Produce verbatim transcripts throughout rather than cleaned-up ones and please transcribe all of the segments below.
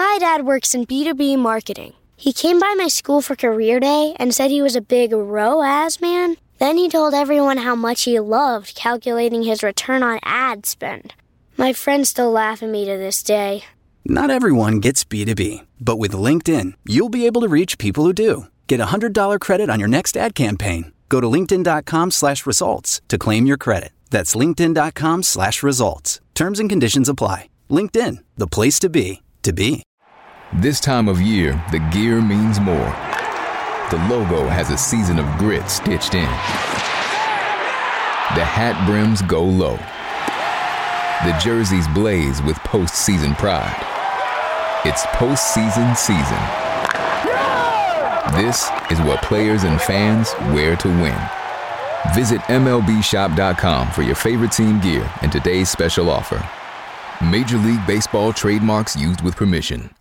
My dad works in B two B marketing. He came by my school for career day and said he was a big R O A S man. Then he told everyone how much he loved calculating his return on ad spend. My friends still laugh at me to this day. Not everyone gets B two B, but with LinkedIn, you'll be able to reach people who do. Get a one hundred dollars credit on your next ad campaign. Go to linkedin.com slash results to claim your credit. That's linkedin.com slash results. Terms and conditions apply. LinkedIn, the place to be, to be. This time of year, the gear means more. The logo has a season of grit stitched in. The hat brims go low. The jerseys blaze with postseason pride. It's postseason season. This is what players and fans wear to win. Visit M L B shop dot com for your favorite team gear and today's special offer. Major League Baseball trademarks used with permission.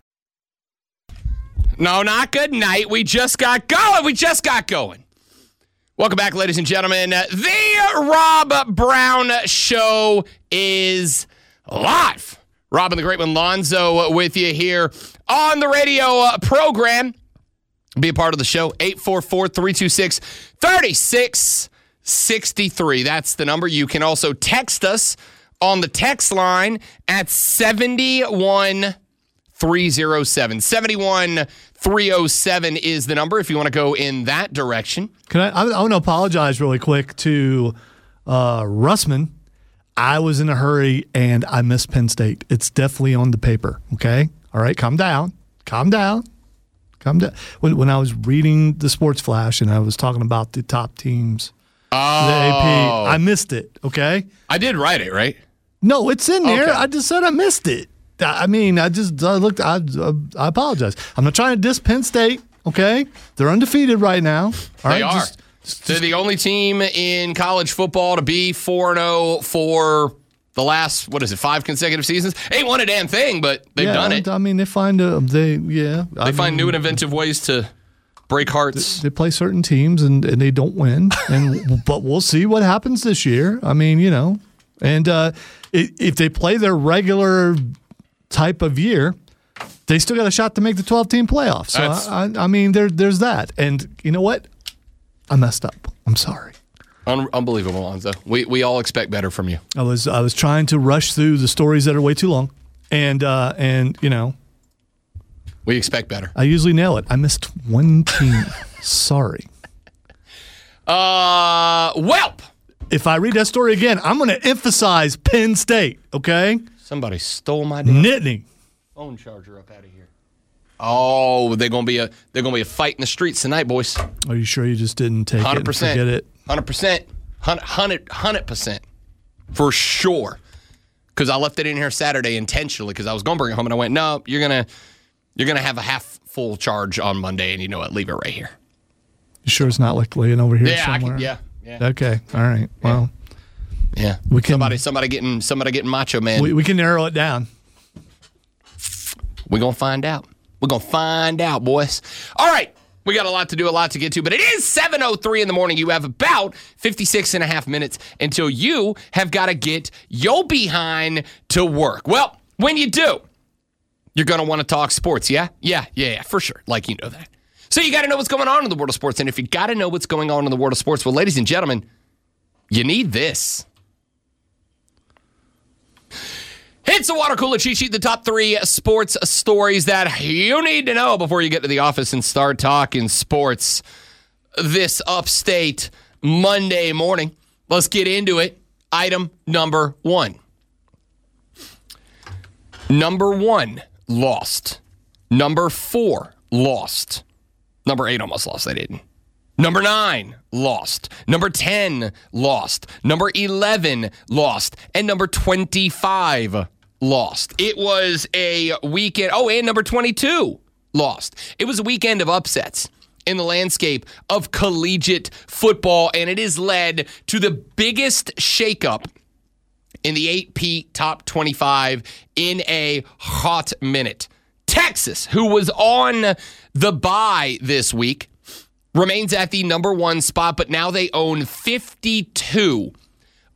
No, not good night. We just got going. We just got going. Welcome back, ladies and gentlemen. The Rob Brown Show is live. Rob and the Great One Lonzo with you here on the radio program. Be a part of the show. eight four four, three two six, three six six three. That's the number. You can also text us on the text line at seven one three oh seven. seven one three oh seven is the number if you want to go in that direction. Can I, I, I want to apologize really quick to uh, Russman. I was in a hurry and I missed Penn State. It's definitely on the paper, okay? All right, calm down. Calm down. Calm down. When, when I was reading the Sports Flash and I was talking about the top teams, oh. the A P, I missed it, okay? I did write it, right? No, it's in there. Okay. I just said I missed it. I mean, I just I looked. I, I apologize. I'm not trying to diss Penn State. Okay, they're undefeated right now. All they right? are. Just, just, They're the only team in college football to be four and oh for the last, what is it, five consecutive seasons. Ain't won a damn thing, but they've yeah, done it. I mean, they find a, they yeah. They I find mean, new and inventive ways to break hearts. They, they play certain teams and, and they don't win, and but we'll see what happens this year. I mean, you know, and uh, if they play their regular type of year, they still got a shot to make the twelve-team playoffs. So, I, I, I mean, there, there's that. And you know what? I messed up. I'm sorry. Un- unbelievable, Lonzo. We we all expect better from you. I was I was trying to rush through the stories that are way too long. And, uh, and you know. We expect better. I usually nail it. I missed one team. Sorry. Uh, Welp. If I read that story again, I'm going to emphasize Penn State, okay? Somebody stole my damn Nittany. phone charger up out of here. Oh, they're gonna be a they're gonna be a fight in the streets tonight, boys. Are you sure you just didn't take Hundred it percent. and forget it? Hundred percent. Hundred hundred percent. For sure. Because I left it in here Saturday intentionally because I was gonna bring it home and I went, no, you're gonna you're gonna have a half full charge on Monday, and you know what? Leave it right here. You sure it's not like laying over here Yeah, I somewhere? can, yeah, yeah. Okay. All right. Well, Yeah. We can- somebody somebody getting somebody getting macho man. we, we can narrow it down. We're going to find out. We're going to find out, boys. All right. We got a lot to do, a lot to get to, but it is seven oh three in the morning. You have about fifty-six and a half minutes until you have got to get your behind to work. Well, when you do, you're going to want to talk sports, yeah? Yeah, yeah, yeah, for sure. Like, you know that. So you got to know what's going on in the world of sports, and if you got to know what's going on in the world of sports, well, ladies and gentlemen, you need this. It's a water cooler cheat sheet, the top three sports stories that you need to know before you get to the office and start talking sports this upstate Monday morning. Let's get into it. Item number one. Number one, lost. Number four, lost. Number eight almost lost. They didn't. Number nine, lost. Number ten, lost. Number eleven, lost. And number twenty-five, lost. It was a weekend. Oh, and number twenty-two, lost. It was a weekend of upsets in the landscape of collegiate football, and it has led to the biggest shakeup in the eight P Top twenty-five in a hot minute. Texas, who was on the bye this week, remains at the number one spot, but now they own fifty-two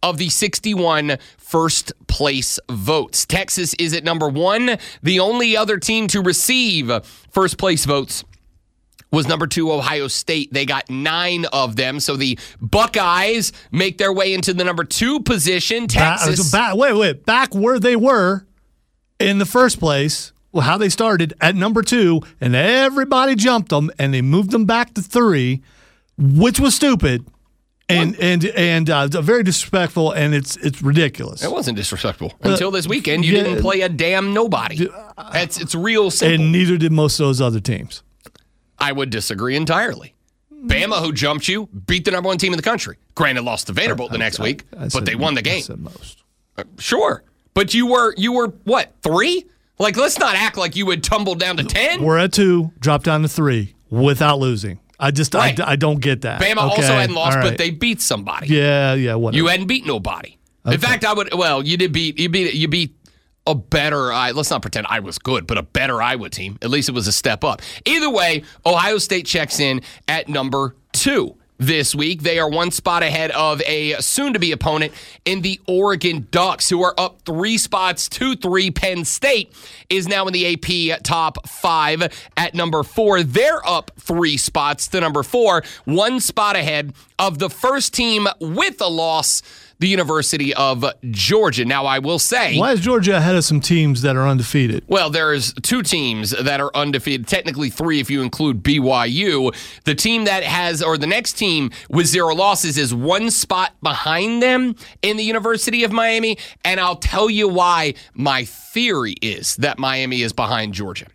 of the sixty-one first place votes. Texas is at number one. The only other team to receive first place votes was number two, Ohio State. They got nine of them. So the Buckeyes make their way into the number two position. Texas. Back, wait, wait. Back where they were in the first place, well, how they started at number two, and everybody jumped them, and they moved them back to three, which was stupid. And and and uh, very disrespectful, and it's it's ridiculous. It wasn't disrespectful until this weekend. You yeah, didn't play a damn nobody. It's it's real simple. And neither did most of those other teams. I would disagree entirely. Bama, who jumped you, beat the number one team in the country. Granted, lost to Vanderbilt the next I, I, week, I, I but they won the game. I said most. Uh, sure, but you were you were what three? Like, let's not act like you would tumble down to ten. We're at two, drop down to three without losing. I just right. I, I don't get that. Bama okay. also hadn't lost, right. but they beat somebody. Yeah, yeah, whatever. You hadn't beat nobody. Okay. In fact, I would. Well, you did beat. You beat. You beat a better. Uh, let's not pretend I was good, but a better Iowa team. At least it was a step up. Either way, Ohio State checks in at number two this week. They are one spot ahead of a soon-to-be opponent in the Oregon Ducks, who are up three spots to three. Penn State is now in the A P top five at number four. They're up three spots to number four, one spot ahead of the first team with a loss, the University of Georgia. Now, I will say... Why is Georgia ahead of some teams that are undefeated? Well, there's two teams that are undefeated. Technically three if you include B Y U. The team that has, or the next team with zero losses is one spot behind them in the University of Miami. And I'll tell you why my theory is that Miami is behind Georgia.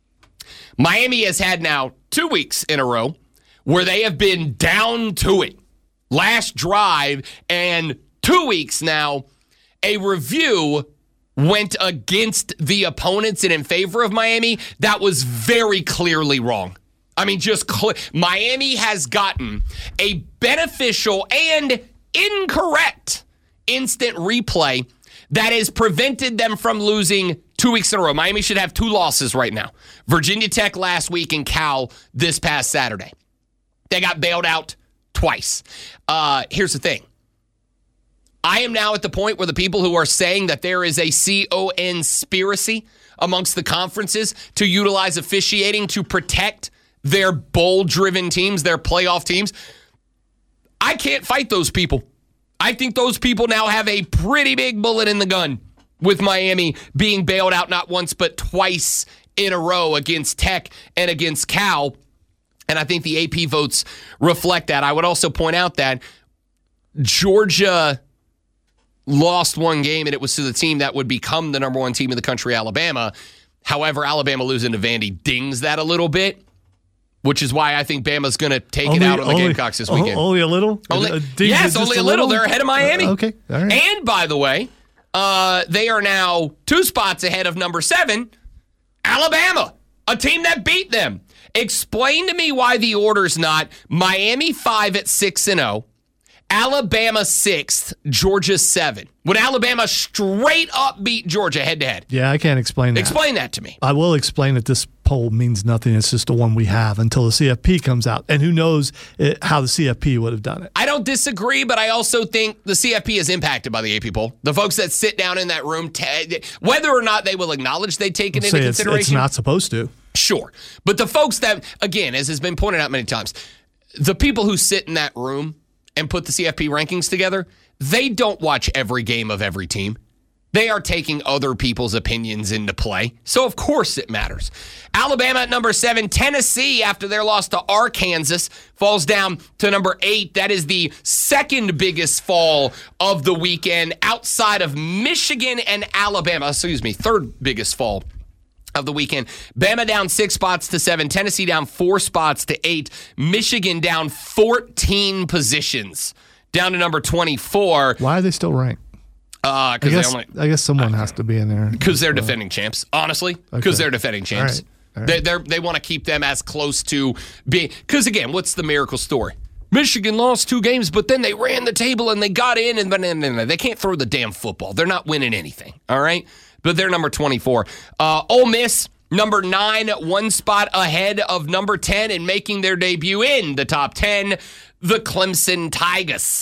Miami has had now two weeks in a row where they have been down to it. Last drive and... Two weeks now, a review went against the opponents and in favor of Miami. That was very clearly wrong. I mean, just cl- Miami has gotten a beneficial and incorrect instant replay that has prevented them from losing two weeks in a row. Miami should have two losses right now. Virginia Tech last week and Cal this past Saturday. They got bailed out twice. Uh, here's the thing. I am now at the point where the people who are saying that there is a C O N-spiracy amongst the conferences to utilize officiating to protect their bowl-driven teams, their playoff teams, I can't fight those people. I think those people now have a pretty big bullet in the gun with Miami being bailed out not once but twice in a row against Tech and against Cal. And I think the A P votes reflect that. I would also point out that Georgia lost one game, and it was to the team that would become the number one team in the country, Alabama. However, Alabama losing to Vandy dings that a little bit, which is why I think Bama's going to take only, it out on the only, Gamecocks this weekend. Only a little? Only, uh, yes, only a little. little. They're ahead of Miami. Uh, okay, all right. And, by the way, uh, they are now two spots ahead of number seven, Alabama, a team that beat them. Explain to me why the order's not Miami five at six and oh, Alabama sixth, Georgia seven. When Alabama straight up beat Georgia head-to-head. Yeah, I can't explain that. Explain that to me. I will explain that this poll means nothing. It's just the one we have until the C F P comes out. And who knows it, how the C F P would have done it. I don't disagree, but I also think the C F P is impacted by the A P poll. The folks that sit down in that room, t- whether or not they will acknowledge they take it into it's, consideration. It's not supposed to. Sure. But the folks that, again, as has been pointed out many times, the people who sit in that room and put the C F P rankings together, they don't watch every game of every team. They are taking other people's opinions into play. So, of course, it matters. Alabama at number seven. Tennessee, after their loss to Arkansas, falls down to number eight. That is the second biggest fall of the weekend outside of Michigan and Alabama. Excuse me, third biggest fall of the weekend. Bama down six spots to seven. Tennessee down four spots to eight. Michigan down fourteen positions, down to number twenty-four. Why are they still ranked? Uh, I, guess, they only, I guess someone uh, has to be in there. Because they're defending champs, honestly. Because okay. they're defending champs. All right. All right. They they're, they want to keep them as close to being. Because, again, what's the miracle story? Michigan lost two games, but then they ran the table and they got in, and, and, and they can't throw the damn football. They're not winning anything, all right? But they're number twenty-four. Uh, Ole Miss, number nine, one spot ahead of number ten and making their debut in the top ten, the Clemson Tigers.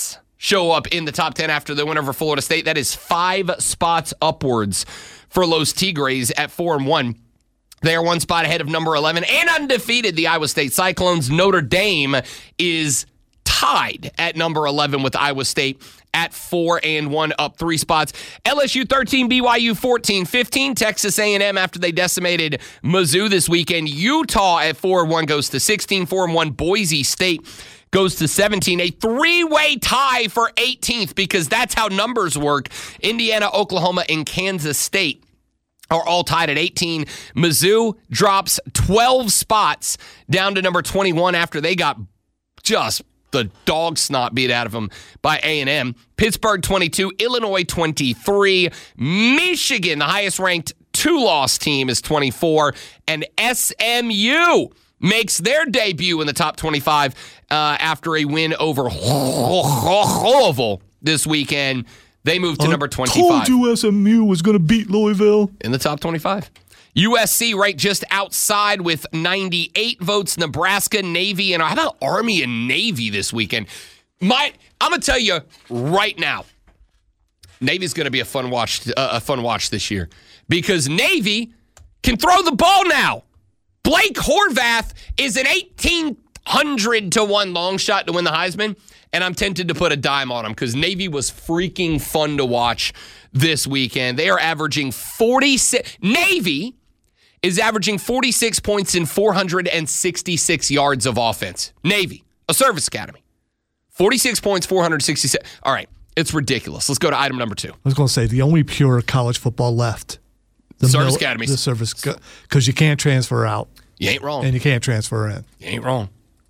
show up in the top ten after the win over Florida State. That is five spots upwards for Los Tigres at four and one. They are one spot ahead of number eleven and undefeated, the Iowa State Cyclones. Notre Dame is tied at number eleven with Iowa State at four and one, up three spots. L S U thirteen, B Y U fourteen, fifteen. Texas A and M after they decimated Mizzou this weekend. Utah at four and one goes to sixteen, four and one. Boise State goes to seventeen. A three-way tie for eighteenth because that's how numbers work. Indiana, Oklahoma, and Kansas State are all tied at eighteen. Mizzou drops twelve spots down to number twenty-one after they got just the dog snot beat out of them by A and M. Pittsburgh twenty-two, Illinois twenty-three. Michigan, the highest-ranked two-loss team, is twenty-four. And S M U makes their debut in the top twenty-five uh, after a win over Louisville this weekend. They moved to number twenty-five. I told you S M U was going to beat Louisville. In the top twenty-five. U S C right just outside with ninety-eight votes. Nebraska, Navy, and how about Army and Navy this weekend? My, I'm going to tell you right now, Navy's going to be a fun watch, uh, a fun watch this year because Navy can throw the ball now. Blake Horvath is an eighteen hundred to one long shot to win the Heisman. And I'm tempted to put a dime on them because Navy was freaking fun to watch this weekend. They are averaging forty-six. Navy is averaging forty-six points in four hundred sixty-six yards of offense. Navy, a service academy. forty-six points, four hundred sixty-six. All right, it's ridiculous. Let's go to item number two. I was going to say the only pure college football left. The service mil- academies. The service, because you can't transfer out. You ain't wrong. And you can't transfer in. You ain't wrong.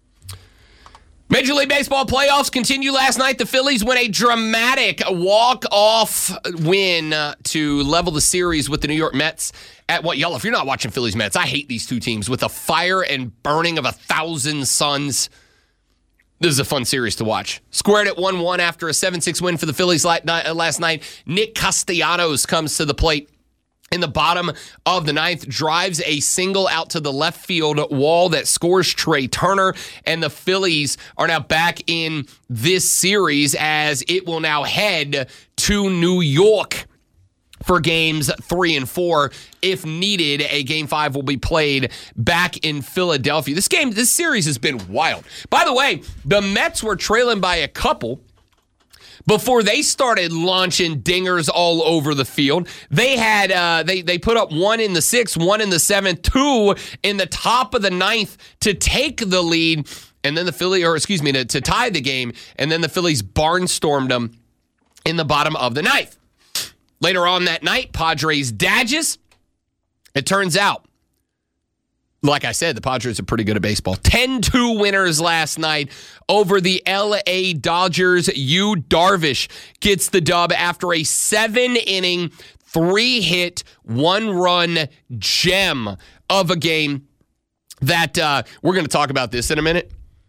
Major League Baseball playoffs continue last night. The Phillies win a dramatic walk-off win uh, to level the series with the New York Mets at what, y'all, if you're not watching Phillies Mets, I hate these two teams with a fire and burning of a thousand suns. This is a fun series to watch. Squared at one one after a seven six win for the Phillies last night. Nick Castellanos comes to the plate in the bottom of the ninth, drives a single out to the left field wall that scores Trey Turner, and the Phillies are now back in this series as it will now head to New York for games three and four. If needed, a game five will be played back in Philadelphia. This game, this series has been wild. By the way, the Mets were trailing by a couple before they started launching dingers all over the field. They had uh, they they put up one in the sixth, one in the seventh, two in the top of the ninth to take the lead, and then the Philly, or excuse me, to, to tie the game, and then the Phillies barnstormed them in the bottom of the ninth. Later on that night, Padres Dodgers. It turns out, like I said, the Padres are pretty good at baseball. ten two winners last night over the L A Dodgers. Yu Darvish gets the dub after a seven-inning, three-hit, one-run gem of a game that, uh, we're going to talk about this in a minute,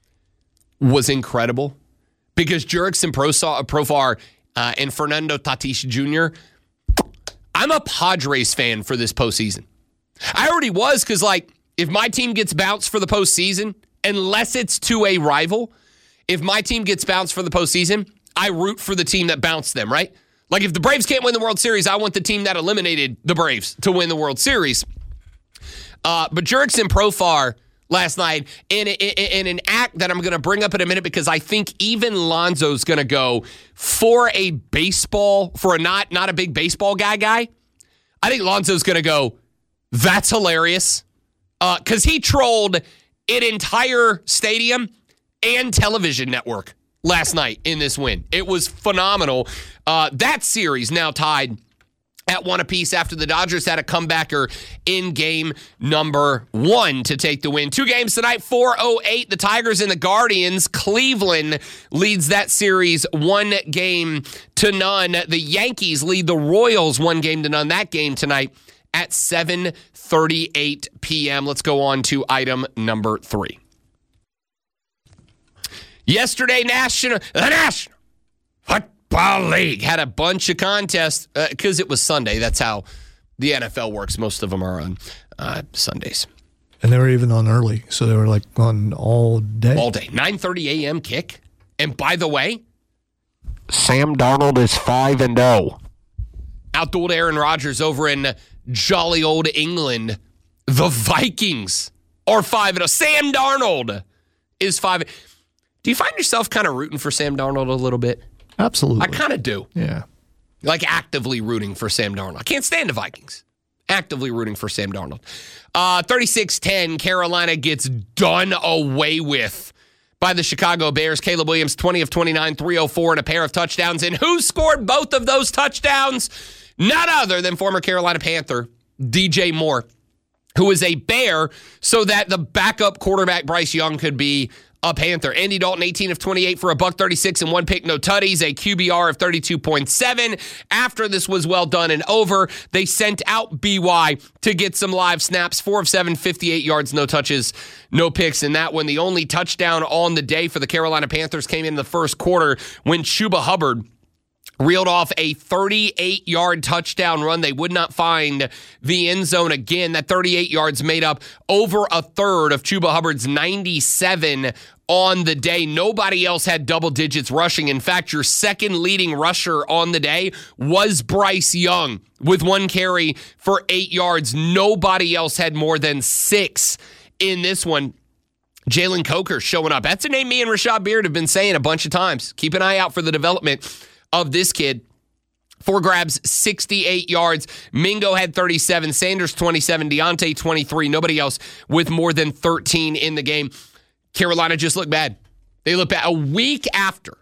was incredible. Because Jurickson Profar uh, and Fernando Tatis Junior, I'm a Padres fan for this postseason. I already was because, like, if my team gets bounced for the postseason, unless it's to a rival, if my team gets bounced for the postseason, I root for the team that bounced them, right? Like if the Braves can't win the World Series, I want the team that eliminated the Braves to win the World Series. Uh, but Jurickson Profar last night in, in, in an act that I'm going to bring up in a minute because I think even Lonzo's going to go for a baseball, for a not, not a big baseball guy guy. I think Lonzo's going to go, that's hilarious. Because uh, he trolled an entire stadium and television network last night in this win. It was phenomenal. Uh, that series now tied at one apiece after the Dodgers had a comebacker in game number one to take the win. Two games tonight, four oh eight, the Tigers and the Guardians. Cleveland leads that series one game to none. The Yankees lead the Royals one game to none. That game tonight at seven thirty-eight p.m. Let's go on to item number three. Yesterday, National the National Football League had a bunch of contests because uh, it was Sunday. That's how the N F L works. Most of them are on uh, Sundays. And they were even on early, so they were like on all day. All day. nine thirty a.m. kick. And by the way, Sam Darnold is five and oh. Outdueled Aaron Rodgers over in jolly old England. The Vikings are five and oh. Sam Darnold is five. Do you find yourself kind of rooting for Sam Darnold a little bit? Absolutely. I kind of do. Yeah. Like actively rooting for Sam Darnold. I can't stand the Vikings. Actively rooting for Sam Darnold. Uh, thirty-six ten, Carolina gets done away with by the Chicago Bears. Caleb Williams, twenty of twenty-nine, three oh four, and a pair of touchdowns. And who scored both of those touchdowns? None other than former Carolina Panther, D J Moore, who is a Bear, so that the backup quarterback Bryce Young could be a Panther. Andy Dalton, eighteen of twenty-eight for a buck thirty-six and one pick, no tutties, a Q B R of thirty-two point seven. After this was well done and over, they sent out B Y to get some live snaps. four of seven, fifty-eight yards, no touches, no picks in that one. The only touchdown on the day for the Carolina Panthers came in the first quarter when Chuba Hubbard reeled off a thirty-eight-yard touchdown run. They would not find the end zone again. That thirty-eight yards made up over a third of Chuba Hubbard's ninety-seven on the day. Nobody else had double digits rushing. In fact, your second leading rusher on the day was Bryce Young with one carry for eight yards. Nobody else had more than six in this one. Jalen Coker showing up. That's a name me and Rashad Beard have been saying a bunch of times. Keep an eye out for the development of this kid. Four grabs, sixty-eight yards. Mingo had thirty-seven. Sanders, twenty-seven. Deontay, twenty-three. Nobody else with more than thirteen in the game. Carolina just looked bad. They looked bad. A week after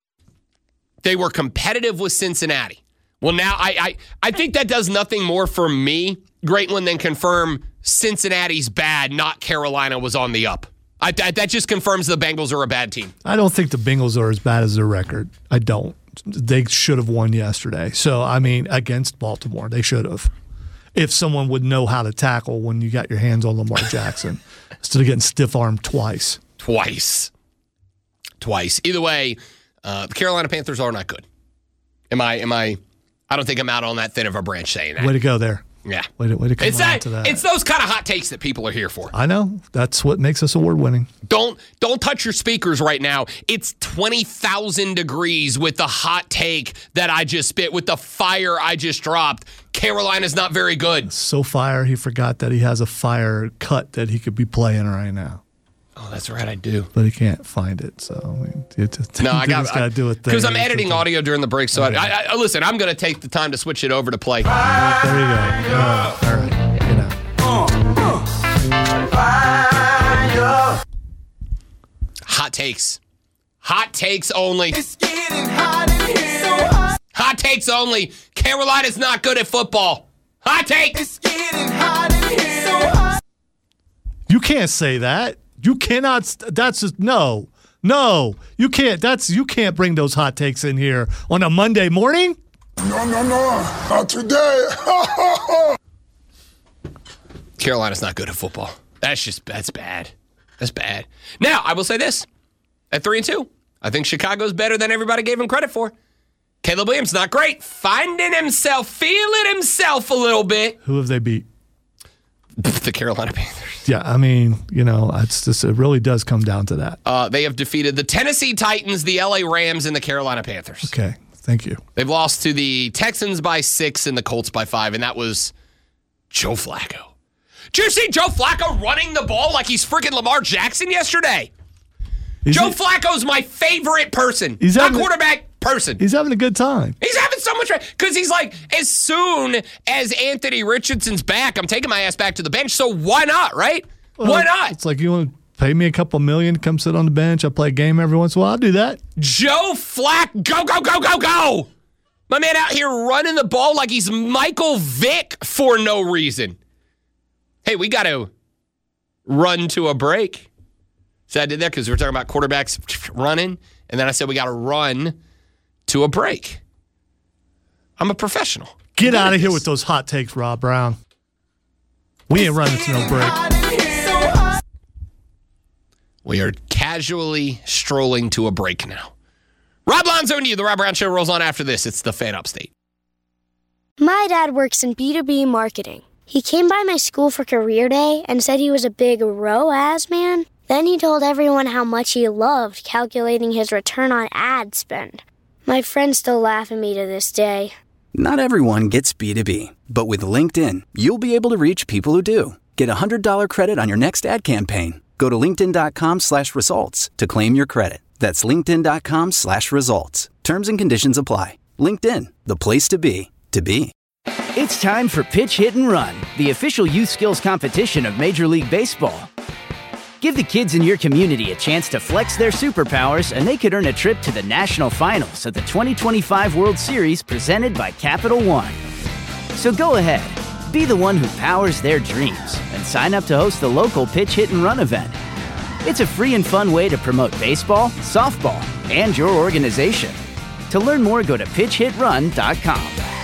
they were competitive with Cincinnati. Well, now I I, I think that does nothing more for me, Great One, than confirm Cincinnati's bad, not Carolina was on the up. I, that, that just confirms the Bengals are a bad team. I don't think the Bengals are as bad as their record. I don't. They should have won yesterday. So, I mean, against Baltimore, they should have. If someone would know how to tackle when you got your hands on Lamar Jackson instead of getting stiff-armed twice. Twice. Twice. Either way, uh, the Carolina Panthers are not good. Am I, am I, I don't think I'm out on that thin of a branch saying that. Way to go there. Yeah. Way to, way to come it's that, to that. It's those kind of hot takes that people are here for. I know. That's what makes us award-winning. Don't don't touch your speakers right now. It's twenty thousand degrees with the hot take that I just spit, with the fire I just dropped. Carolina's not very good. So fire, he forgot that he has a fire cut that he could be playing right now. Oh, that's right, I do. But he can't find it, so I mean, it just, no, I got to do it because I'm editing audio during the break. So I, I, I, listen, I'm going to take the time to switch it over to play. There you go. Uh, all right, you know. Hot takes, hot takes only. It's getting hot in here. So hot. Hot takes only. Carolina's not good at football. Hot take. It's getting hot in here. So hot. You can't say that. You cannot. That's just, no, no. You can't. That's you can't bring those hot takes in here on a Monday morning. No, no, no, not today. Carolina's not good at football. That's just that's bad. That's bad. Now I will say this: at three and two, I think Chicago's better than everybody gave him credit for. Caleb Williams not great, finding himself, feeling himself a little bit. Who have they beat? The Carolina Panthers. Yeah, I mean, you know, it's just, it really does come down to that. Uh, they have defeated the Tennessee Titans, the L A Rams, and the Carolina Panthers. Okay, thank you. They've lost to the Texans by six and the Colts by five, and that was Joe Flacco. Did you see Joe Flacco running the ball like he's freaking Lamar Jackson yesterday? Is Joe he, Flacco's my favorite person. He's not having, quarterback person. He's having a good time. He's having so much fun because he's like, as soon as Anthony Richardson's back, I'm taking my ass back to the bench. So why not, right? Well, why not? It's like, you want to pay me a couple million to come sit on the bench. I play a game every once in a while. I'll do that. Joe Flack, go, go, go, go, go. My man out here running the ball like he's Michael Vick for no reason. Hey, we got to run to a break. So I did that because we were talking about quarterbacks running, and then I said we got to run to a break. I'm a professional. Get out of here with those hot takes, Rob Brown. We ain't running to no break. We are casually strolling to a break now. Rob Lonzo and you, the Rob Brown Show rolls on after this. It's the Fan Upstate. My dad works in B two B marketing. He came by my school for career day and said he was a big R O A S man. Then he told everyone how much he loved calculating his return on ad spend. My friends still laugh at me to this day. Not everyone gets B two B, but with LinkedIn, you'll be able to reach people who do. Get a one hundred dollars credit on your next ad campaign. Go to linkedin.com slash results to claim your credit. That's linkedin.com slash results. Terms and conditions apply. LinkedIn, the place to be, to be. It's time for Pitch Hit and Run, the official youth skills competition of Major League Baseball. Give the kids in your community a chance to flex their superpowers, and they could earn a trip to the national finals of the twenty twenty-five World Series presented by Capital One. So go ahead, be the one who powers their dreams, and sign up to host the local Pitch Hit and Run event. It's a free and fun way to promote baseball, softball, and your organization. To learn more, go to pitch hit run dot com.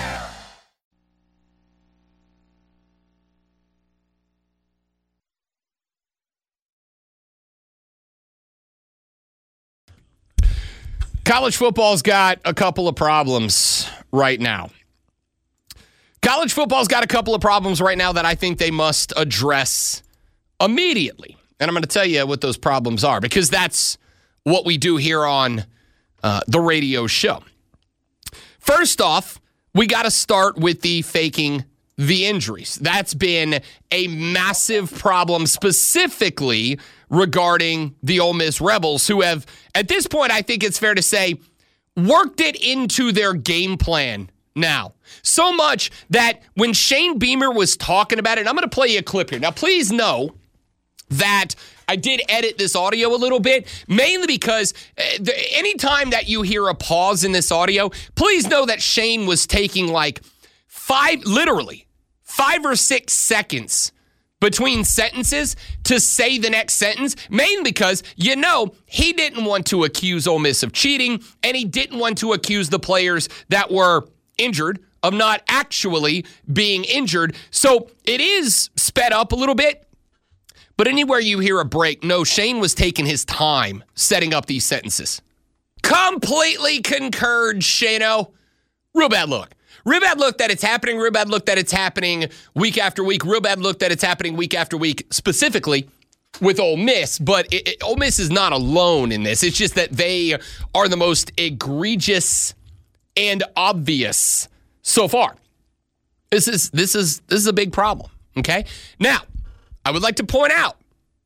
College football's got a couple of problems right now. College football's got a couple of problems right now that I think they must address immediately. And I'm going to tell you what those problems are, because that's what we do here on uh, the radio show. First off, we got to start with the faking the injuries. That's been a massive problem, specifically regarding the Ole Miss Rebels, who have, at this point, I think it's fair to say, worked it into their game plan now. So much that when Shane Beamer was talking about it, and I'm going to play you a clip here. Now, please know that I did edit this audio a little bit, mainly because anytime that you hear a pause in this audio, please know that Shane was taking like five, literally, five or six seconds between sentences to say the next sentence, mainly because, you know, he didn't want to accuse Ole Miss of cheating, and he didn't want to accuse the players that were injured of not actually being injured. So it is sped up a little bit. But anywhere you hear a break, no, Shane was taking his time setting up these sentences. Completely concurred, Shano. Real bad look. Real bad look that it's happening. Real bad look that it's happening week after week. Real bad look that it's happening week after week, specifically with Ole Miss. But it, it, Ole Miss is not alone in this. It's just that they are the most egregious and obvious so far. This is this is this is a big problem. Okay? Now, I would like to point out,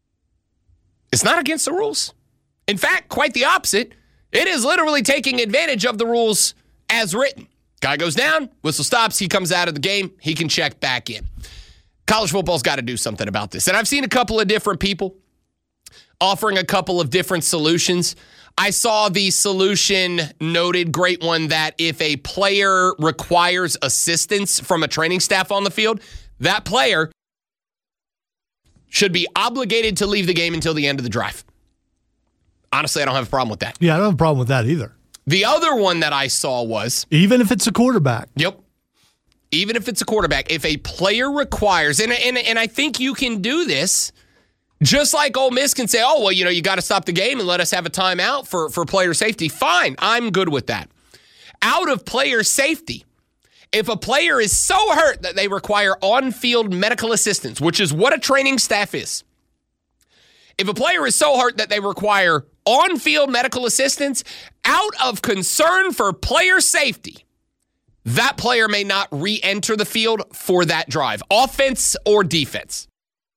it's not against the rules. In fact, quite the opposite. It is literally taking advantage of the rules as written. Guy goes down, whistle stops, he comes out of the game, he can check back in. College football's got to do something about this. And I've seen a couple of different people offering a couple of different solutions. I saw the solution noted, great one, that if a player requires assistance from a training staff on the field, that player should be obligated to leave the game until the end of the drive. Honestly, I don't have a problem with that. Yeah, I don't have a problem with that either. The other one that I saw was... Even if it's a quarterback. Yep. Even if it's a quarterback. If a player requires... And, and, and I think you can do this, just like Ole Miss can say, oh, well, you know, you got to stop the game and let us have a timeout for, for player safety. Fine, I'm good with that. Out of player safety, if a player is so hurt that they require on-field medical assistance, which is what a training staff is. If a player is so hurt that they require on-field medical assistance, out of concern for player safety, that player may not re-enter the field for that drive, offense or defense.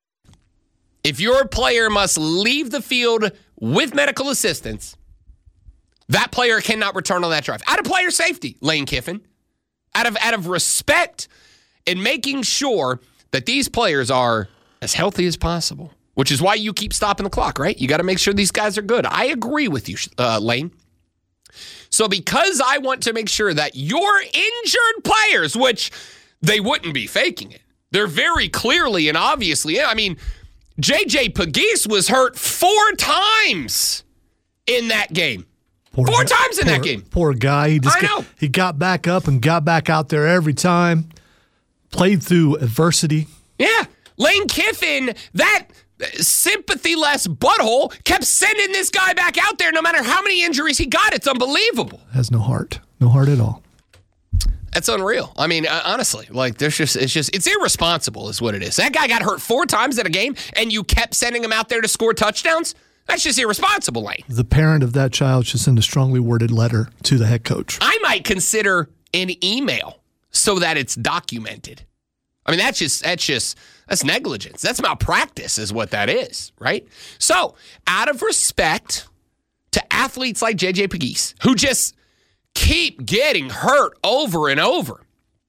If your player must leave the field with medical assistance, that player cannot return on that drive. Out of player safety, Lane Kiffin. Out of, out of respect and making sure that these players are as healthy as possible, which is why you keep stopping the clock, right? You got to make sure these guys are good. I agree with you, uh, Lane. So because I want to make sure that your injured players, which they wouldn't be faking it, they're very clearly and obviously, I mean, J J Pegues was hurt four times in that game. Poor Four guy, times in poor, that game. Poor guy. He just I know. Got, he got back up and got back out there every time. Played through adversity. Yeah. Lane Kiffin, that sympathy-less butthole, kept sending this guy back out there no matter how many injuries he got. It's unbelievable. Has no heart. No heart at all. That's unreal. I mean, uh, honestly, like there's just, it's just, it's irresponsible is what it is. That guy got hurt four times in a game and you kept sending him out there to score touchdowns? That's just irresponsible, Lane. The parent of that child should send a strongly worded letter to the head coach. I might consider an email so that it's documented. I mean, that's just, that's just, that's negligence. That's malpractice is what that is, right? So, out of respect to athletes like J J Pegues, who just keep getting hurt over and over,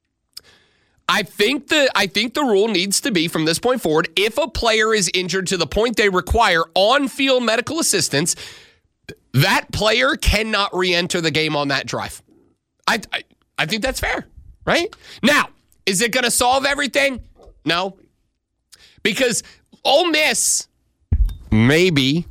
I think the I think the rule needs to be from this point forward, if a player is injured to the point they require on-field medical assistance, that player cannot re-enter the game on that drive. I I, I think that's fair, right? Now, is it going to solve everything? No. Because Ole Miss maybe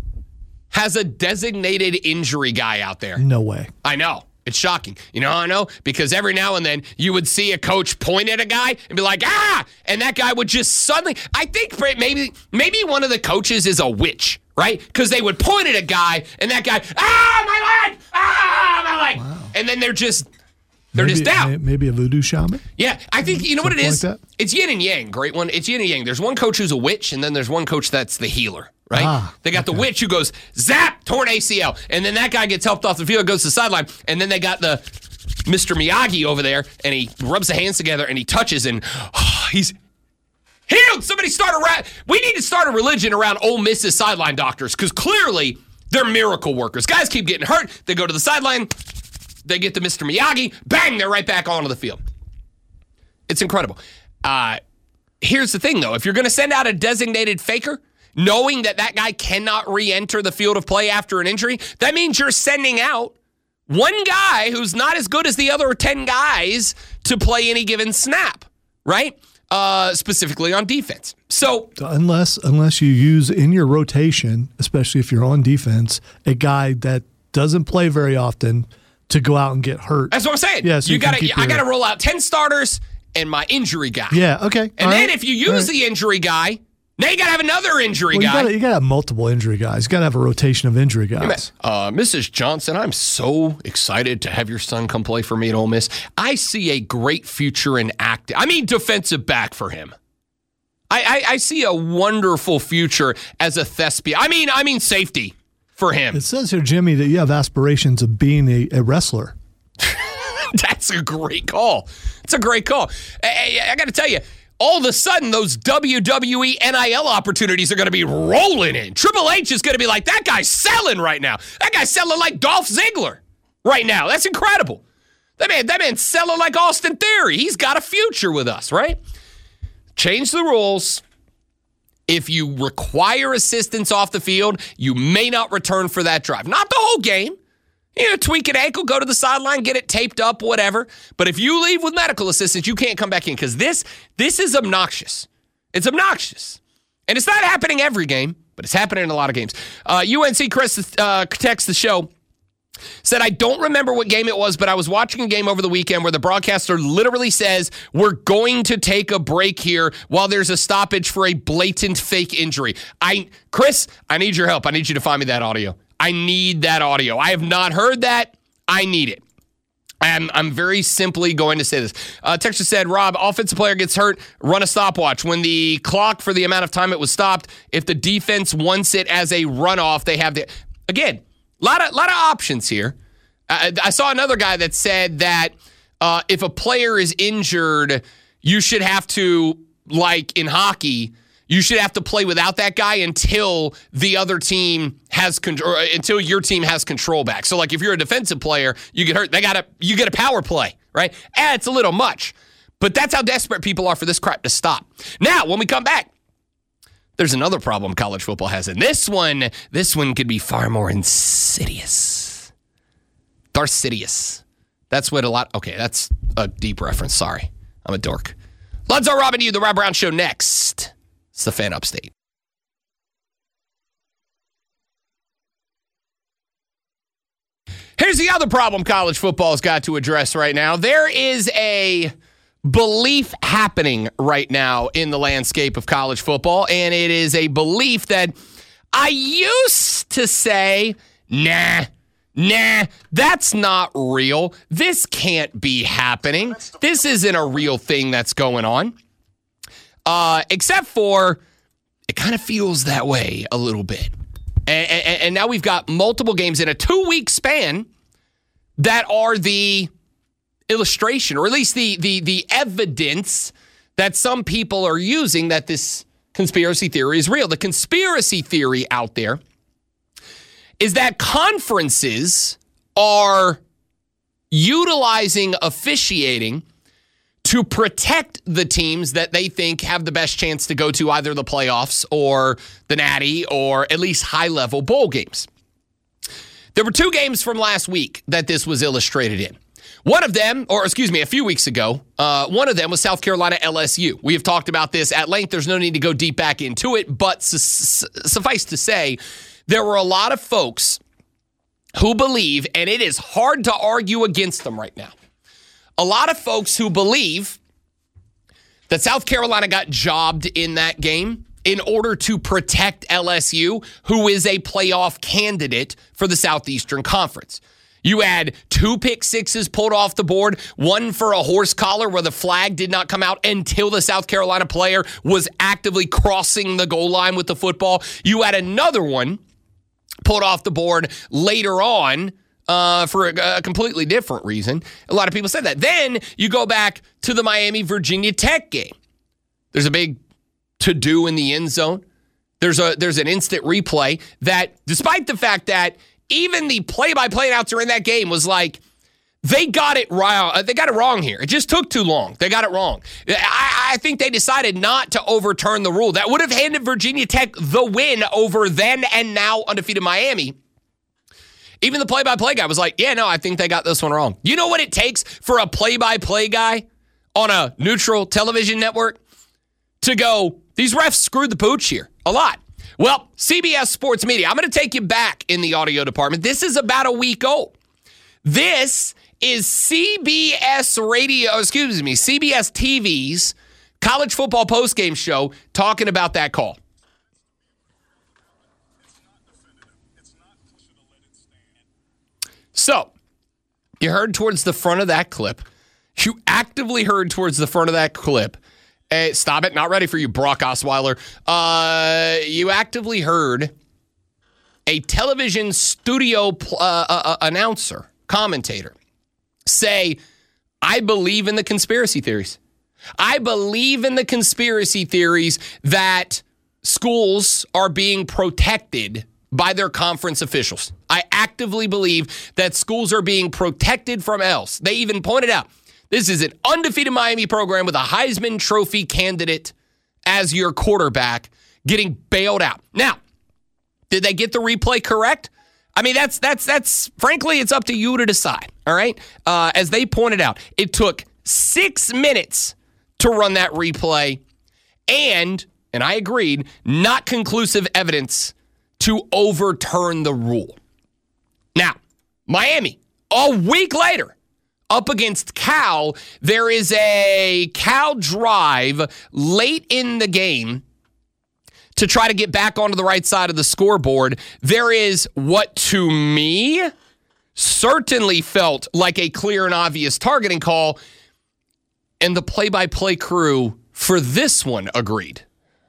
has a designated injury guy out there. No way. I know. It's shocking. You know how I know? Because every now and then you would see a coach point at a guy and be like, ah, and that guy would just suddenly, I think maybe maybe one of the coaches is a witch, right? Because they would point at a guy and that guy, ah, my leg, ah, my leg. Wow. And then they're just, they're maybe, just down. Maybe a voodoo shaman? Yeah, I think, you know what it is? Like it's yin and yang, great one. It's yin and yang. There's one coach who's a witch and then there's one coach that's the healer. Right? Ah, they got okay. the witch who goes, zap, torn A C L. And then that guy gets helped off the field, goes to the sideline. And then they got the Mister Miyagi over there, and he rubs the hands together, and he touches, and oh, he's healed. Somebody start a ra- We need to start a religion around Ole Miss's sideline doctors, because clearly they're miracle workers. Guys keep getting hurt. They go to the sideline. They get to Mister Miyagi. Bang, they're right back onto the field. It's incredible. Uh, here's the thing, though. If you're going to send out a designated faker, knowing that that guy cannot re-enter the field of play after an injury, that means you're sending out one guy who's not as good as the other ten guys to play any given snap, right? Uh, specifically on defense. So unless unless you use in your rotation, especially if you're on defense, a guy that doesn't play very often to go out and get hurt. That's what I'm saying. Yeah, so you, you gotta. your... I got to roll out ten starters and my injury guy. Yeah. Okay. And All then right. if you use right. the injury guy, now you got to have another injury well, guy. You gotta, you got to have multiple injury guys. You got to have a rotation of injury guys. Uh, Missus Johnson, I'm so excited to have your son come play for me at Ole Miss. I see a great future in acting. I mean, defensive back for him. I, I, I see a wonderful future as a thespian. I mean, I mean safety for him. It says here, Jimmy, that you have aspirations of being a, a wrestler. That's a great call. It's a great call. I, I, I got to tell you, all of a sudden, those W W E N I L opportunities are going to be rolling in. Triple H is going to be like, that guy's selling right now. That guy's selling like Dolph Ziggler right now. That's incredible. That man, that man's selling like Austin Theory. He's got a future with us, right? Change the rules. If you require assistance off the field, you may not return for that drive. Not the whole game. You know, tweak an ankle, go to the sideline, get it taped up, whatever. But if you leave with medical assistance, you can't come back in because this, this is obnoxious. It's obnoxious. And it's not happening every game, but it's happening in a lot of games. Uh, U N C Chris uh, texts the show, said, I don't remember what game it was, but I was watching a game over the weekend where the broadcaster literally says, we're going to take a break here while there's a stoppage for a blatant fake injury. I, Chris, I need your help. I need you to find me that audio. I need that audio. I have not heard that. I need it. And I'm very simply going to say this. Uh, Texture said, Rob, offensive player gets hurt, run a stopwatch. When the clock for the amount of time it was stopped, if the defense wants it as a runoff, they have the... Again, a lot of, lot of options here. Uh, I saw another guy that said that uh, if a player is injured, you should have to, like in hockey, you should have to play without that guy until the other team has control, until your team has control back. So, like, if you're a defensive player, you get hurt, they got to you get a power play, right? Eh, it's a little much, but that's how desperate people are for this crap to stop. Now, when we come back, there's another problem college football has, and this one, this one could be far more insidious. Darth Sidious. That's what a lot. Okay, that's a deep reference. Sorry, I'm a dork. Lonzo Robin, you, the Rob Brown Show next. It's the Fan Upstate. Here's the other problem college football's got to address right now. There is a belief happening right now in the landscape of college football, and it is a belief that I used to say, nah, nah, that's not real. This can't be happening. This isn't a real thing that's going on. Uh, except for, it kind of feels that way a little bit. And, and, and now we've got multiple games in a two-week span that are the illustration, or at least the the the evidence that some people are using that this conspiracy theory is real. The conspiracy theory out there is that conferences are utilizing officiating to protect the teams that they think have the best chance to go to either the playoffs or the Natty or at least high-level bowl games. There were two games from last week that this was illustrated in. One of them, or excuse me, a few weeks ago, uh, one of them was South Carolina L S U. We have talked about this at length. There's no need to go deep back into it, but su- su- suffice to say, there were a lot of folks who believe, and it is hard to argue against them right now, a lot of folks who believe that South Carolina got jobbed in that game in order to protect L S U, who is a playoff candidate for the Southeastern Conference. You had two pick sixes pulled off the board, one for a horse collar where the flag did not come out until the South Carolina player was actively crossing the goal line with the football. You had another one pulled off the board later on uh, for a, a completely different reason. A lot of people said that. Then you go back to the Miami-Virginia Tech game. There's a big to-do in the end zone. There's a there's an instant replay that, despite the fact that even the play-by-play announcer in that game was like, they got it wrong. They got it wrong here. It just took too long. They got it wrong. I, I think they decided not to overturn the rule. That would have handed Virginia Tech the win over then and now undefeated Miami. Even the play-by-play guy was like, yeah, no, I think they got this one wrong. You know what it takes for a play-by-play guy on a neutral television network to go, these refs screwed the pooch here? A lot. Well, C B S Sports Media, I'm going to take you back in the audio department. This is about a week old. This is C B S Radio, excuse me, C B S T V's college football postgame show talking about that call. So, you heard towards the front of that clip. You actively heard towards the front of that clip. Hey, stop it. Not ready for you, Brock Osweiler. Uh, you actively heard a television studio pl- uh, uh, announcer, commentator, say, I believe in the conspiracy theories. I believe in the conspiracy theories that schools are being protected by their conference officials. I actively believe that schools are being protected from else. They even pointed out, this is an undefeated Miami program with a Heisman Trophy candidate as your quarterback getting bailed out. Now, did they get the replay correct? I mean, that's, that's, that's, frankly, it's up to you to decide, all right? Uh, as they pointed out, it took six minutes to run that replay and, and I agreed, not conclusive evidence to overturn the rule. Now, Miami, a week later, up against Cal, there is a Cal drive late in the game to try to get back onto the right side of the scoreboard. There is what, to me, certainly felt like a clear and obvious targeting call, and the play-by-play crew for this one agreed.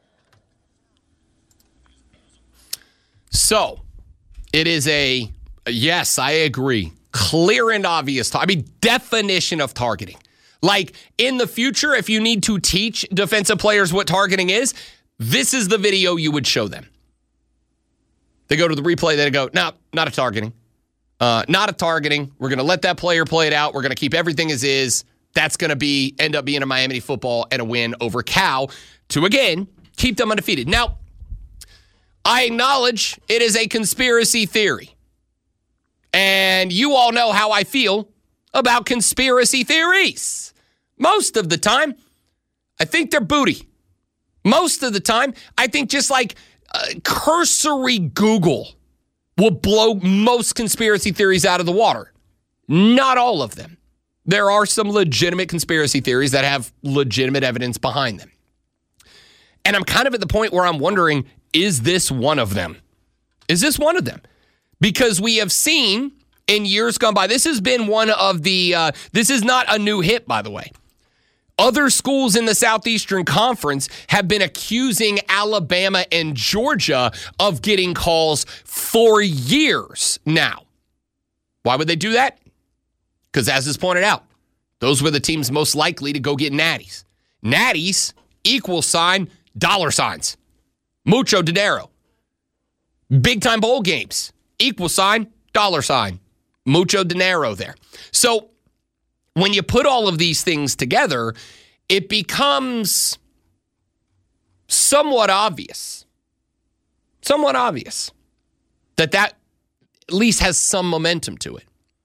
So, it is a, yes, I agree, clear and obvious, I mean, definition of targeting. Like, in the future, if you need to teach defensive players what targeting is, this is the video you would show them. They go to the replay, they go, no, not a targeting. Uh, not a targeting. We're going to let that player play it out. We're going to keep everything as is. That's going to be end up being a Miami football and a win over Cal to, again, keep them undefeated. Now, I acknowledge it is a conspiracy theory. And you all know how I feel about conspiracy theories. Most of the time, I think they're booty. Most of the time, I think just like uh, cursory Google will blow most conspiracy theories out of the water. Not all of them. There are some legitimate conspiracy theories that have legitimate evidence behind them. And I'm kind of at the point where I'm wondering, is this one of them? Is this one of them? Because we have seen in years gone by, this has been one of the, uh, this is not a new hit, by the way. Other schools in the Southeastern Conference have been accusing Alabama and Georgia of getting calls for years now. Why would they do that? Because as is pointed out, those were the teams most likely to go get natties. Natties equal sign dollar signs. Mucho dinero. Big time bowl games. Equal sign dollar sign. Mucho dinero there. So when you put all of these things together, it becomes somewhat obvious, somewhat obvious that that at least has some momentum to it.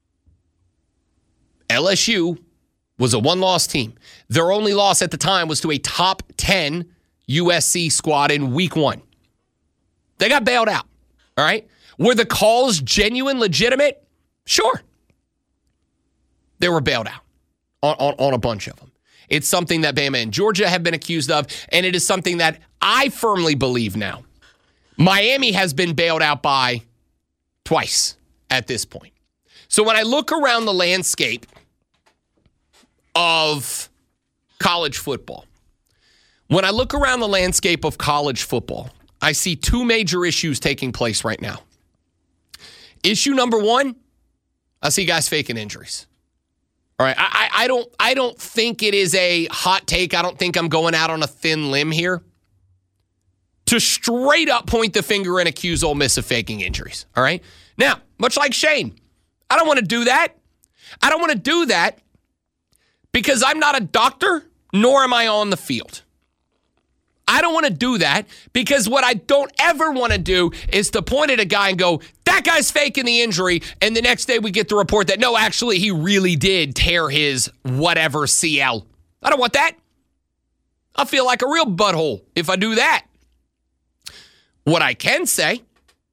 L S U was a one-loss team. Their only loss at the time was to a top ten U S C squad in week one. They got bailed out, all right? Were the calls genuine, legitimate? Sure. They were bailed out on, on, on a bunch of them. It's something that Bama and Georgia have been accused of, and it is something that I firmly believe now Miami has been bailed out by twice at this point. So when I look around the landscape of college football, when I look around the landscape of college football, I see two major issues taking place right now. Issue number one, I see guys faking injuries. All right, I, I don't I don't think it is a hot take. I don't think I'm going out on a thin limb here to straight up point the finger and accuse Ole Miss of faking injuries. All right? Now, much like Shane, I don't want to do that. I don't want to do that because I'm not a doctor, nor am I on the field. I don't want to do that because what I don't ever want to do is to point at a guy and go, that guy's faking the injury, and the next day we get the report that, no, actually, he really did tear his whatever C L. I don't want that. I feel like a real butthole if I do that. What I can say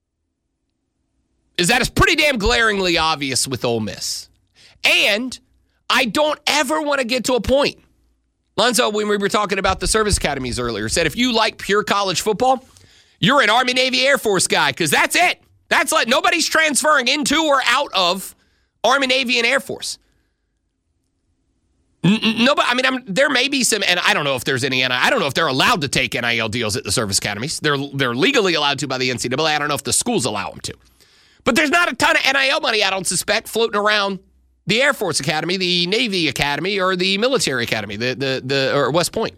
is that it's pretty damn glaringly obvious with Ole Miss. And I don't ever want to get to a point. Lonzo, when we were talking about the service academies earlier, said if you like pure college football, you're an Army, Navy, Air Force guy because that's it. That's like nobody's transferring into or out of Army, Navy, and Air Force. Nobody. I mean, I'm, there may be some, and I don't know if there's any. I don't know if they're allowed to take N I L deals at the service academies. They're they're legally allowed to by the N C double A. I don't know if the schools allow them to. But there's not a ton of N I L money, I don't suspect, floating around the Air Force Academy, the Navy Academy, or the Military Academy, the the the or West Point.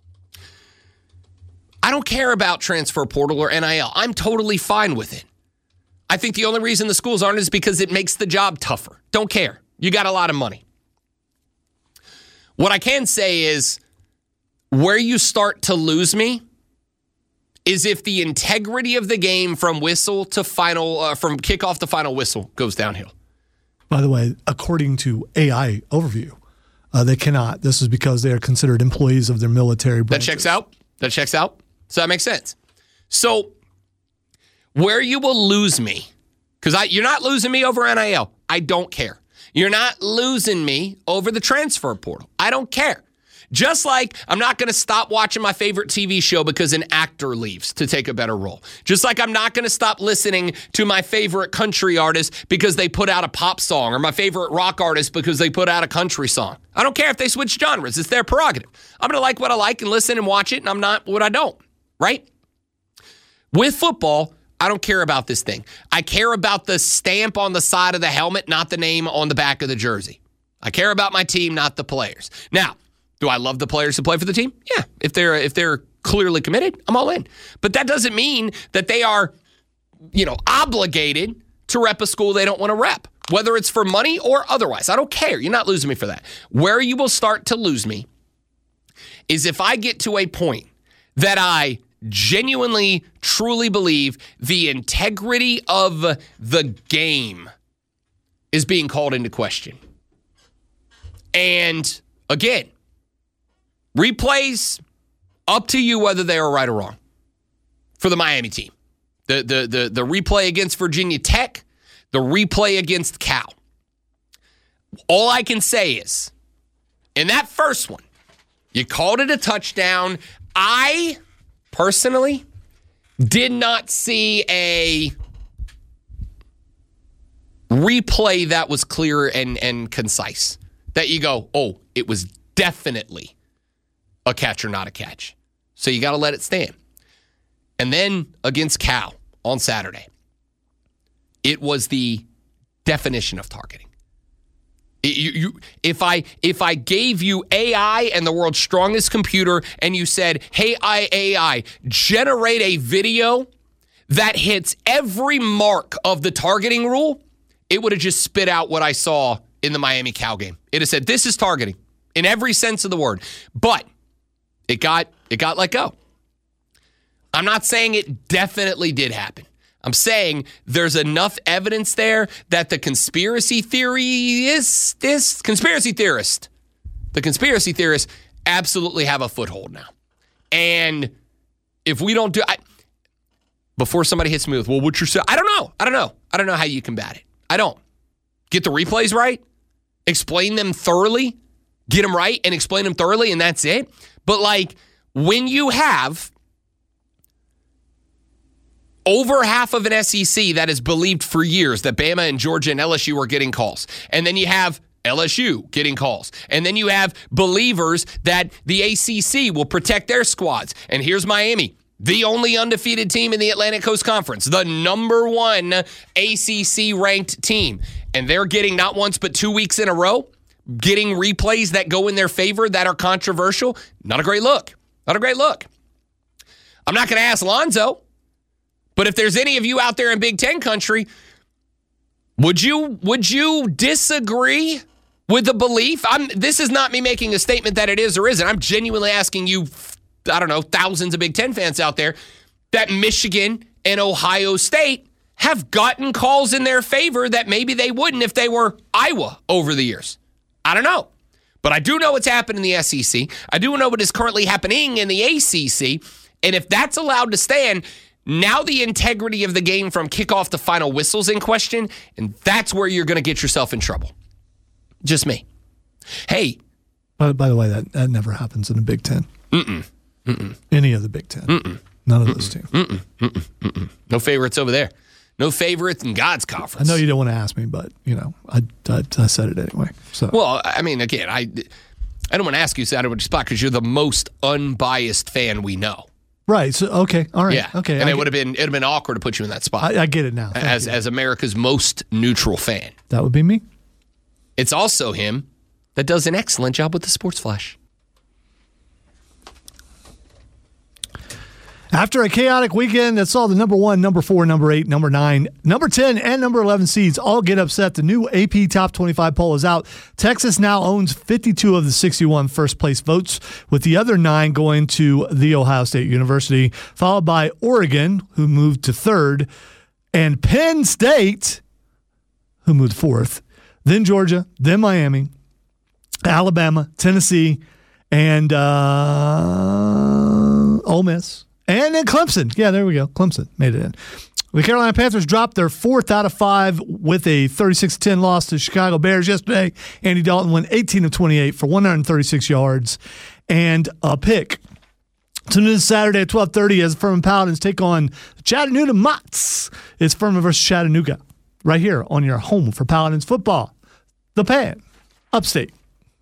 I don't care about transfer portal or N I L. I'm totally fine with it. I think the only reason the schools aren't is because it makes the job tougher. Don't care. You got a lot of money. What I can say is where you start to lose me is if the integrity of the game from whistle to final, uh, from kickoff to final whistle goes downhill. By the way, according to A I Overview, uh, they cannot. This is because they are considered employees of their military branches. That checks out. That checks out. So that makes sense. So where you will lose me, because you're not losing me over N I L. I don't care. You're not losing me over the transfer portal. I don't care. Just like I'm not going to stop watching my favorite T V show because an actor leaves to take a better role. Just like I'm not going to stop listening to my favorite country artist because they put out a pop song, or my favorite rock artist because they put out a country song. I don't care if they switch genres. It's their prerogative. I'm going to like what I like and listen and watch it, and I'm not what I don't, right? With football, I don't care about this thing. I care about the stamp on the side of the helmet, not the name on the back of the jersey. I care about my team, not the players. Now, do I love the players who play for the team? Yeah. If they're if they're clearly committed, I'm all in. But that doesn't mean that they are, you know, obligated to rep a school they don't want to rep, whether it's for money or otherwise. I don't care. You're not losing me for that. Where you will start to lose me is if I get to a point that I genuinely, truly believe the integrity of the game is being called into question. And again, replays, up to you whether they are right or wrong for the Miami team. The, the, the, the replay against Virginia Tech, the replay against Cal. All I can say is, in that first one, you called it a touchdown. I personally did not see a replay that was clear and, and concise. That you go, oh, it was definitely a catch or not a catch. So you got to let it stand. And then against Cal on Saturday, it was the definition of targeting. It, you, you, if I if I gave you A I and the world's strongest computer and you said, hey, I, A I, generate a video that hits every mark of the targeting rule, it would have just spit out what I saw in the Miami Cal game. It would have said, this is targeting in every sense of the word. But it got it got let go. I'm not saying it definitely did happen. I'm saying there's enough evidence there that the conspiracy theory is this conspiracy theorist. The conspiracy theorists absolutely have a foothold now. And if we don't do I, before somebody hits me with, well, what you're saying, I don't know. I don't know. I don't know how you combat it. I don't. Get the replays right. Explain them thoroughly. Get them right and explain them thoroughly, and that's it. But like when you have over half of an S E C that has believed for years that Bama and Georgia and L S U are getting calls. And then you have L S U getting calls. And then you have believers that the A C C will protect their squads. And here's Miami, the only undefeated team in the Atlantic Coast Conference, the number one A C C-ranked team. And they're getting not once but two weeks in a row, getting replays that go in their favor that are controversial. Not a great look. Not a great look. I'm not going to ask Lonzo. But if there's any of you out there in Big Ten country, would you would you disagree with the belief? I'm, this is not me making a statement that it is or isn't. I'm genuinely asking you, I don't know, thousands of Big Ten fans out there, that Michigan and Ohio State have gotten calls in their favor that maybe they wouldn't if they were Iowa over the years. I don't know. But I do know what's happened in the S E C. I do know what is currently happening in the A C C. And if that's allowed to stand, now the integrity of the game from kickoff to final whistle's in question, and that's where you're going to get yourself in trouble. Just me. Hey. By, by the way, that, that never happens in the Big Ten. Mm-mm. Mm-mm. Any of the Big Ten. Mm-mm. None of Mm-mm. those teams. Mm-mm. Mm-mm. Mm-mm. No favorites over there. No favorites in God's conference. I know you don't want to ask me, but, you know, I, I, I said it anyway. So. Well, I mean, again, I, I don't want to ask you out of which spot because you're the most unbiased fan we know. Right. So okay. All right. Yeah. Okay. And I it would have been it'd have been awkward to put you in that spot. I, I get it now. Thank as you. as America's most neutral fan. That would be me. It's also him that does an excellent job with the Sports Flash. After a chaotic weekend that saw the number one, number four, number eight, number nine, number ten, and number eleven seeds all get upset, the new A P Top twenty-five poll is out. Texas now owns fifty-two of the sixty-one first-place votes, with the other nine going to The Ohio State University, followed by Oregon, who moved to third, and Penn State, who moved fourth, then Georgia, then Miami, Alabama, Tennessee, and uh, Ole Miss. And then Clemson. Yeah, there we go. Clemson made it in. The Carolina Panthers dropped their fourth out of five with a thirty-six to ten loss to Chicago Bears yesterday. Andy Dalton went eighteen of twenty-eight for one hundred thirty-six yards and a pick. Tune in Saturday at twelve thirty as Furman Paladins take on Chattanooga Mott's. It's Furman versus Chattanooga right here on your home for Paladins football. The Pan, upstate.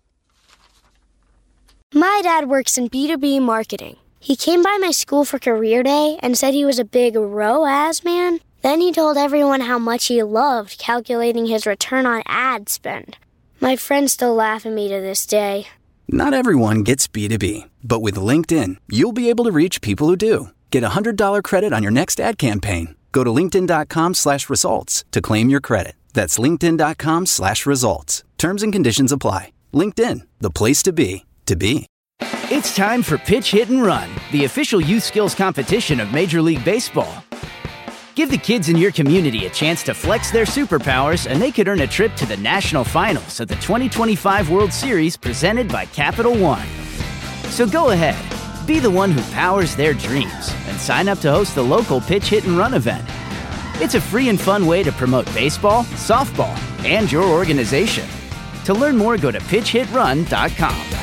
My dad works in B two B marketing. He came by my school for career day and said he was a big R O A S man. Then he told everyone how much he loved calculating his return on ad spend. My friends still laugh at me to this day. Not everyone gets B two B, but with LinkedIn, you'll be able to reach people who do. Get a one hundred dollars credit on your next ad campaign. Go to linkedin.com slash results to claim your credit. That's linkedin.com slash results. Terms and conditions apply. LinkedIn, the place to be, to be. It's time for Pitch Hit and Run, the official youth skills competition of Major League Baseball. Give the kids in your community a chance to flex their superpowers, and they could earn a trip to the national finals of the twenty twenty-five World Series presented by Capital One. So go ahead, be the one who powers their dreams, and sign up to host the local Pitch Hit and Run event. It's a free and fun way to promote baseball, softball, and your organization. To learn more, go to pitch hit run dot com.